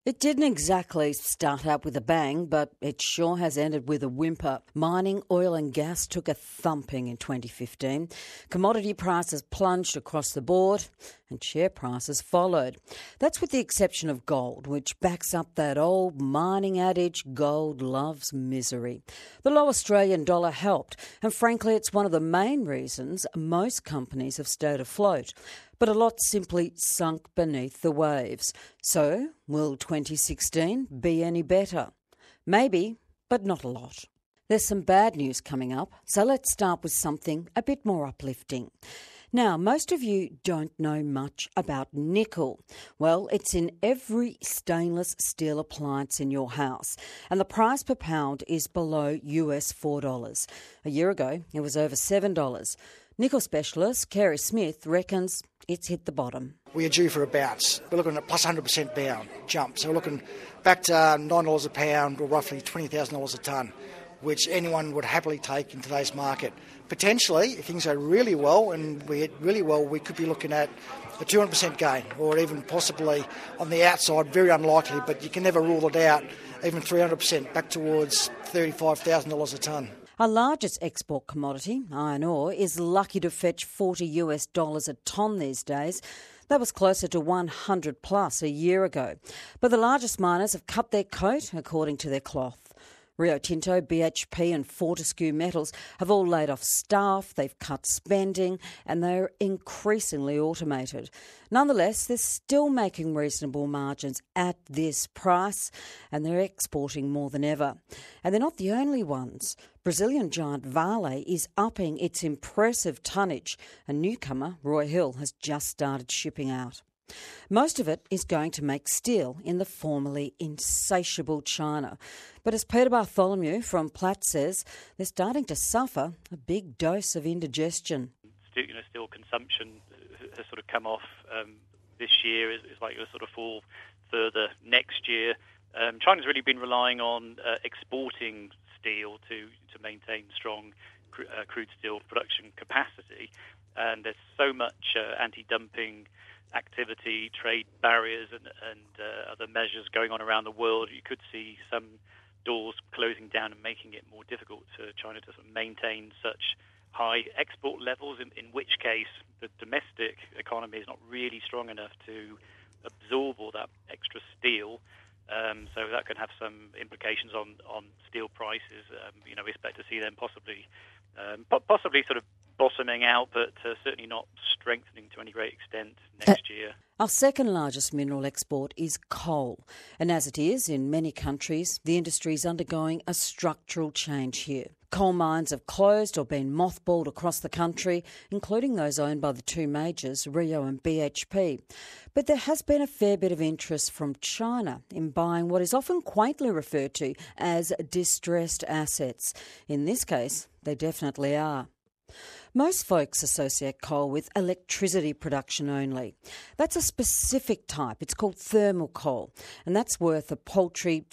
It didn't exactly start out with a bang, but it sure has ended with a whimper. Mining, oil and gas took a thumping in 2015. Commodity prices plunged across the board and share prices followed. That's with the exception of gold, which backs up that old mining adage, gold loves misery. The low Australian dollar helped, and frankly it's one of the main reasons most companies have stayed afloat. But a lot simply sunk beneath the waves. So, will 2016 be any better? Maybe, but not a lot. There's some bad news coming up, so let's start with something a bit more uplifting. Now, most of you don't know much about nickel. Well, it's in every stainless steel appliance in your house, and the price per pound is below US $4. A year ago, it was over $7. Nickel specialist Kerry Smith reckons it's hit the bottom. We are due for a bounce. We're looking at plus 100% jump. So we're looking back to $9 a pound or roughly $20,000 a tonne, which anyone would happily take in today's market. Potentially, if things go really well, and we hit really well, we could be looking at a 200% gain, or even possibly on the outside, very unlikely, but you can never rule it out, even 300% back towards $35,000 a tonne. Our largest export commodity, iron ore, is lucky to fetch $40 a tonne these days. That was closer to 100 plus a year ago. But the largest miners have cut their coat according to their cloth. Rio Tinto, BHP and Fortescue Metals have all laid off staff, they've cut spending and they're increasingly automated. Nonetheless, they're still making reasonable margins at this price and they're exporting more than ever. And they're not the only ones. Brazilian giant Vale is upping its impressive tonnage. A newcomer, Roy Hill, has just started shipping out. Most of it is going to make steel in the formerly insatiable China. But as Peter Bartholomew from Platt says, they're starting to suffer a big dose of indigestion. Steel consumption has sort of come off this year. It's likely to sort of fall further next year. China's really been relying on exporting steel to maintain strong crude steel production capacity. And there's so much anti-dumping activity, trade barriers and other measures going on around the world. You could see some doors closing down and making it more difficult for China to sort of maintain such high export levels, in which case the domestic economy is not really strong enough to absorb all that extra steel. So that can have some implications on steel prices. We expect to see them possibly sort of bottoming out, but certainly not strengthening to any great extent next year. Our second largest mineral export is coal. And as it is in many countries, the industry is undergoing a structural change here. Coal mines have closed or been mothballed across the country, including those owned by the two majors, Rio and BHP. But there has been a fair bit of interest from China in buying what is often quaintly referred to as distressed assets. In this case, they definitely are. Most folks associate coal with electricity production only. That's a specific type. It's called thermal coal, and that's worth a paltry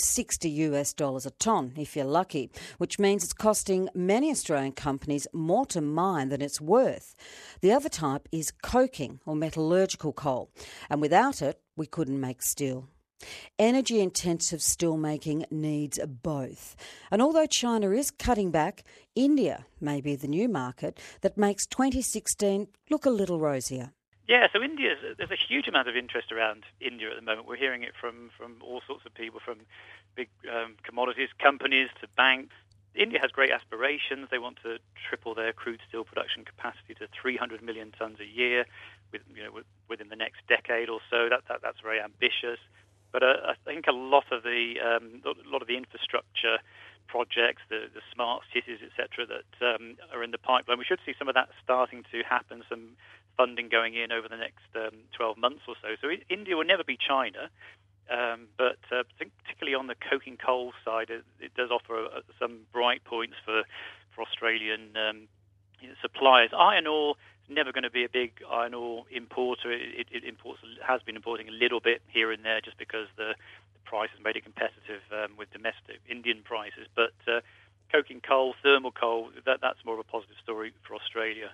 $60 a tonne, if you're lucky, which means it's costing many Australian companies more to mine than it's worth. The other type is coking, or metallurgical coal, and without it, we couldn't make steel. Energy-intensive steelmaking needs both. And although China is cutting back, India may be the new market that makes 2016 look a little rosier. Yeah, so there's a huge amount of interest around India at the moment. We're hearing it from all sorts of people, from big commodities companies to banks. India has great aspirations. They want to triple their crude steel production capacity to 300 million tonnes a year within the next decade or so. That's very ambitious. But I think a lot of the infrastructure projects, the smart cities, etc., that are in the pipeline, we should see some of that starting to happen. Some funding going in over the next 12 months or so. So India will never be China, but I think particularly on the coking coal side, it does offer some bright points for Australian suppliers. Iron ore is never going to be a big iron ore importer. It has been importing a little bit here and there just because the price has made it competitive with domestic Indian prices. But coking coal, thermal coal, that's more of a positive story for Australia.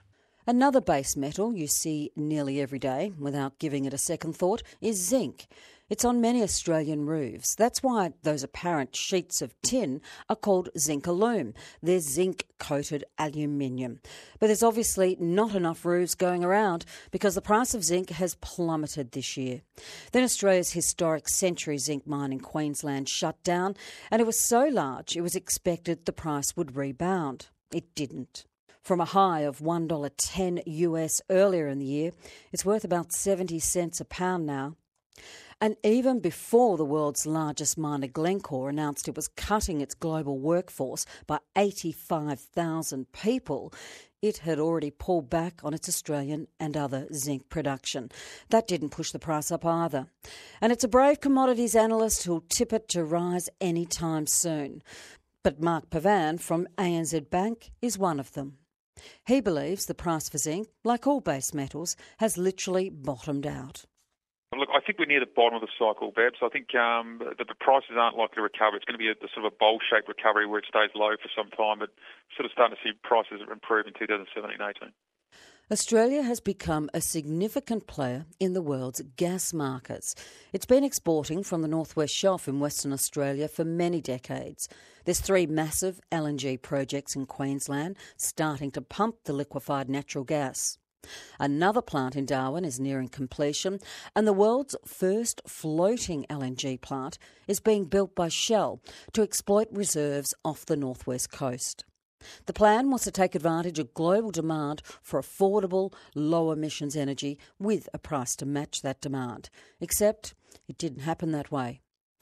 Another base metal you see nearly every day, without giving it a second thought, is zinc. It's on many Australian roofs. That's why those apparent sheets of tin are called zinc alume. They're zinc-coated aluminium. But there's obviously not enough roofs going around because the price of zinc has plummeted this year. Then Australia's historic Century zinc mine in Queensland shut down, and it was so large it was expected the price would rebound. It didn't. From a high of $1.10 US earlier in the year, it's worth about 70 cents a pound now. And even before the world's largest miner, Glencore, announced it was cutting its global workforce by 85,000 people, it had already pulled back on its Australian and other zinc production. That didn't push the price up either. And it's a brave commodities analyst who'll tip it to rise any time soon. But Mark Pavan from ANZ Bank is one of them. He believes the price for zinc, like all base metals, has literally bottomed out. Look, I think we're near the bottom of the cycle, Babs. I think the prices aren't likely to recover. It's going to be a sort of a bowl-shaped recovery where it stays low for some time, but sort of starting to see prices improve in 2017-18. Australia has become a significant player in the world's gas markets. It's been exporting from the Northwest Shelf in Western Australia for many decades. There's 3 massive LNG projects in Queensland starting to pump the liquefied natural gas. Another plant in Darwin is nearing completion, and the world's first floating LNG plant is being built by Shell to exploit reserves off the northwest coast. The plan was to take advantage of global demand for affordable, low-emissions energy with a price to match that demand. Except it didn't happen that way.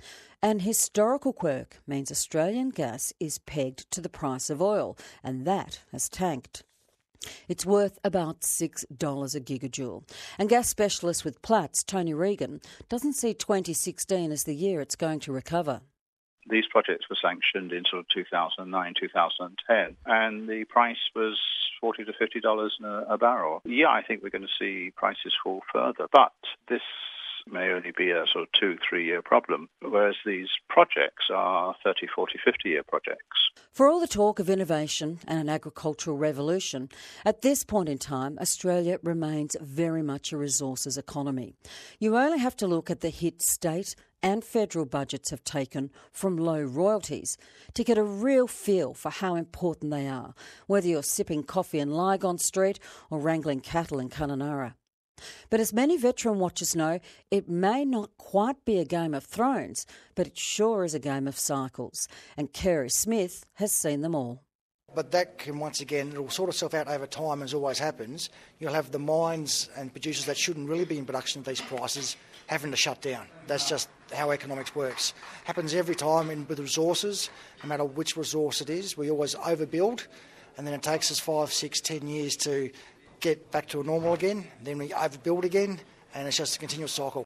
An historical quirk means Australian gas is pegged to the price of oil, and that has tanked. It's worth about $6 a gigajoule. And gas specialist with Platts, Tony Regan, doesn't see 2016 as the year it's going to recover. These projects were sanctioned in sort of 2009, 2010, and the price was $40 to $50 a barrel. Yeah, I think we're going to see prices fall further, but this may only be a sort of 2-3 year problem, whereas these projects are 30, 40, 50-year projects. For all the talk of innovation and an agricultural revolution, at this point in time, Australia remains very much a resources economy. You only have to look at the hit state and federal budgets have taken from low royalties to get a real feel for how important they are, whether you're sipping coffee in Lygon Street or wrangling cattle in Kununurra. But as many veteran watchers know, it may not quite be a Game of Thrones, but it sure is a game of cycles, and Kerry Smith has seen them all. But that can, once again, it'll sort itself out over time, as always happens. You'll have the mines and producers that shouldn't really be in production at these prices having to shut down. That's just how economics works. Happens every time with resources, no matter which resource it is. We always overbuild, and then it takes us 5, 6, 10 years to get back to a normal again. Then we overbuild again, and it's just a continuous cycle.